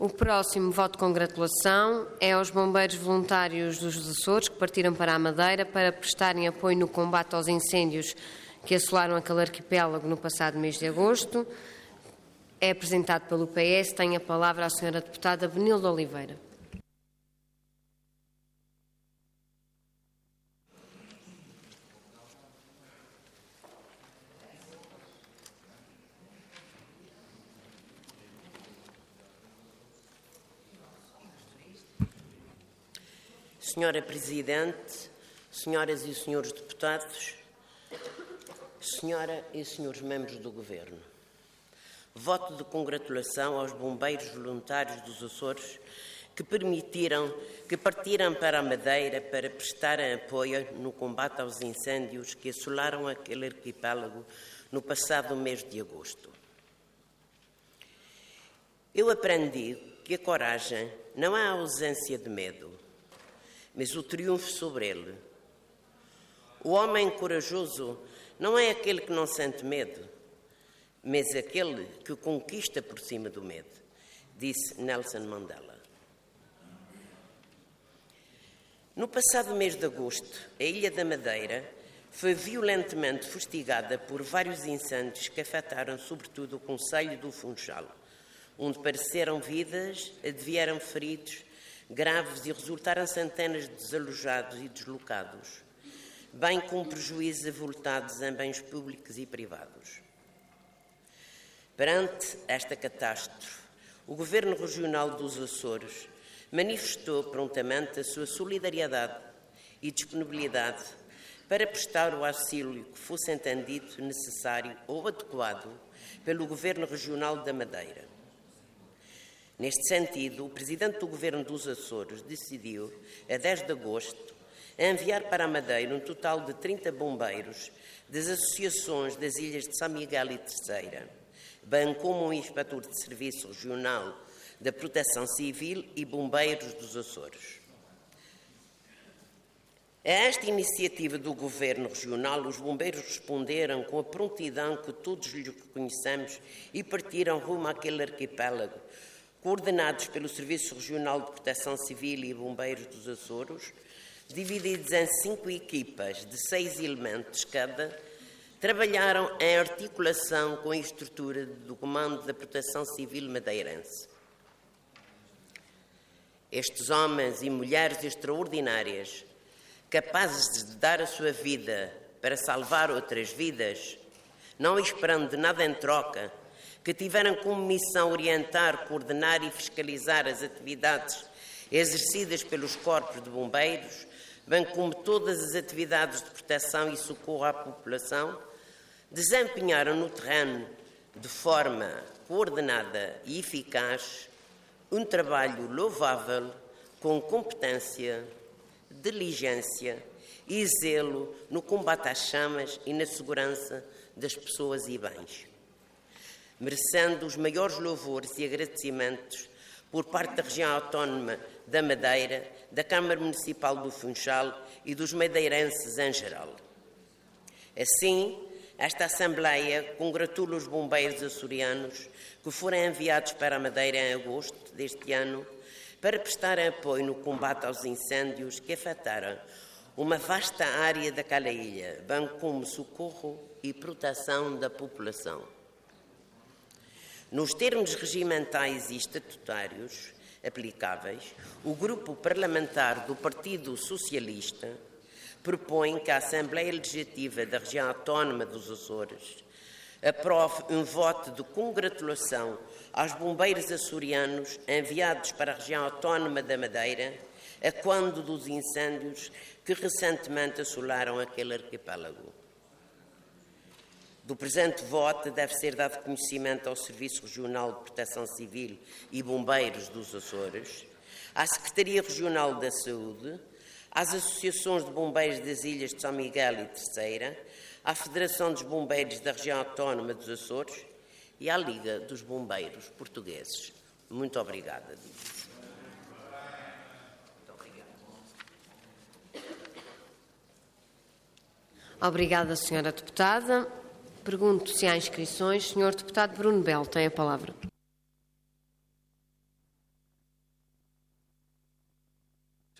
O próximo voto de congratulação é aos bombeiros voluntários dos Açores que partiram para a Madeira para prestarem apoio no combate aos incêndios que assolaram aquele arquipélago no passado mês de agosto. É apresentado pelo PS. Tem a palavra a senhora deputada Benilde Oliveira. Senhora Presidente, senhoras e senhores deputados, senhora e senhores membros do Governo, voto de congratulação aos bombeiros voluntários dos Açores que partiram para a Madeira para prestarem apoio no combate aos incêndios que assolaram aquele arquipélago no passado mês de agosto. Eu aprendi que a coragem não é a ausência de medo, mas o triunfo sobre ele. O homem corajoso não é aquele que não sente medo, mas aquele que o conquista por cima do medo, disse Nelson Mandela. No passado mês de agosto, a Ilha da Madeira foi violentamente fustigada por vários incêndios que afetaram sobretudo o concelho do Funchal, onde pereceram vidas, advieram feridos graves e resultaram centenas de desalojados e deslocados, bem como prejuízos avultados em bens públicos e privados. Perante esta catástrofe, o Governo Regional dos Açores manifestou prontamente a sua solidariedade e disponibilidade para prestar o auxílio que fosse entendido necessário ou adequado pelo Governo Regional da Madeira. Neste sentido, o Presidente do Governo dos Açores decidiu, a 10 de agosto, enviar para a Madeira um total de 30 bombeiros das associações das Ilhas de São Miguel e Terceira, bem como um inspetor de Serviço Regional da Proteção Civil e bombeiros dos Açores. A esta iniciativa do Governo Regional, os bombeiros responderam com a prontidão que todos lhe reconhecemos e partiram rumo àquele arquipélago, coordenados pelo Serviço Regional de Proteção Civil e Bombeiros dos Açores, divididos em 5 equipas de 6 elementos cada, trabalharam em articulação com a estrutura do Comando da Proteção Civil madeirense. Estes homens e mulheres extraordinárias, capazes de dar a sua vida para salvar outras vidas, não esperando de nada em troca, que tiveram como missão orientar, coordenar e fiscalizar as atividades exercidas pelos corpos de bombeiros, bem como todas as atividades de proteção e socorro à população, desempenharam no terreno, de forma coordenada e eficaz, um trabalho louvável, com competência, diligência e zelo no combate às chamas e na segurança das pessoas e bens, merecendo os maiores louvores e agradecimentos por parte da região autónoma da Madeira, da Câmara Municipal do Funchal e dos madeirenses em geral. Assim, esta Assembleia congratula os bombeiros açorianos que foram enviados para a Madeira em agosto deste ano para prestarem apoio no combate aos incêndios que afetaram uma vasta área daquela ilha, bem como socorro e proteção da população. Nos termos regimentais e estatutários aplicáveis, o Grupo Parlamentar do Partido Socialista propõe que a Assembleia Legislativa da Região Autónoma dos Açores aprove um voto de congratulação aos bombeiros açorianos enviados para a Região Autónoma da Madeira a quando dos incêndios que recentemente assolaram aquele arquipélago. Do presente voto deve ser dado conhecimento ao Serviço Regional de Proteção Civil e Bombeiros dos Açores, à Secretaria Regional da Saúde, às Associações de Bombeiros das Ilhas de São Miguel e Terceira, à Federação dos Bombeiros da Região Autónoma dos Açores e à Liga dos Bombeiros Portugueses. Muito obrigada. Obrigada, Sra. Deputada. Pergunto se há inscrições. Sr. Deputado Bruno Belo tem a palavra.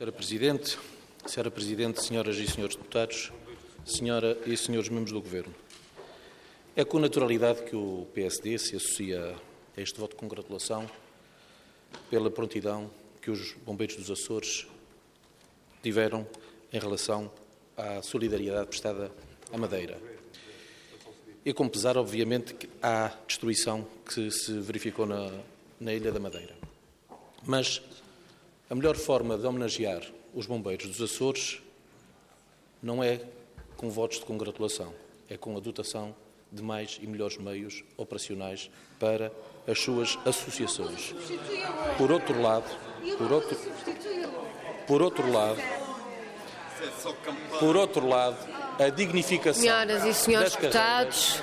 Senhora Presidente, senhoras e senhores deputados, senhora e senhores membros do Governo, é com naturalidade que o PSD se associa a este voto de congratulação pela prontidão que os bombeiros dos Açores tiveram em relação à solidariedade prestada à Madeira. E com pesar, obviamente, à destruição que se verificou na Ilha da Madeira. Mas a melhor forma de homenagear os bombeiros dos Açores não é com votos de congratulação, é com a dotação de mais e melhores meios operacionais para as suas associações. Por outro lado, a dignificação Senhoras e senhores deputados,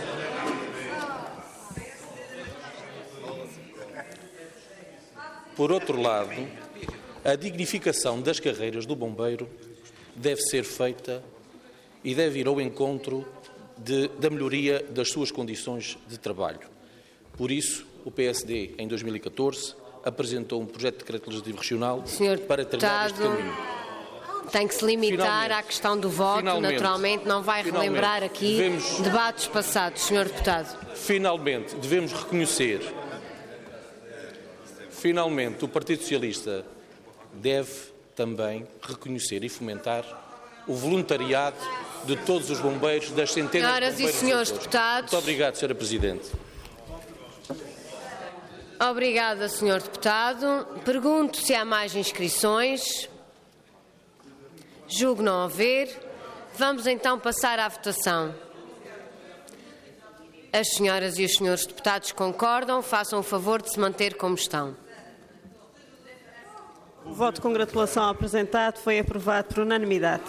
Por outro lado, a dignificação das carreiras do bombeiro deve ser feita e deve ir ao encontro da melhoria das suas condições de trabalho. Por isso, o PSD, em 2014, apresentou um projeto de decreto legislativo regional para trilhar este caminho. Tem que se limitar à questão do voto, naturalmente, não vai relembrar aqui debates passados, Sr. Deputado. Finalmente, devemos reconhecer, o Partido Socialista deve também reconhecer e fomentar o voluntariado de todos os bombeiros, das centenas de bombeiros. Senhoras e senhores deputados. Muito obrigado, Sra. Presidente. Obrigada, Sr. Deputado. Pergunto se há mais inscrições. Julgo não haver. Vamos então passar à votação. As senhoras e os senhores deputados concordam, façam o favor de se manter como estão. O voto de congratulação apresentado foi aprovado por unanimidade.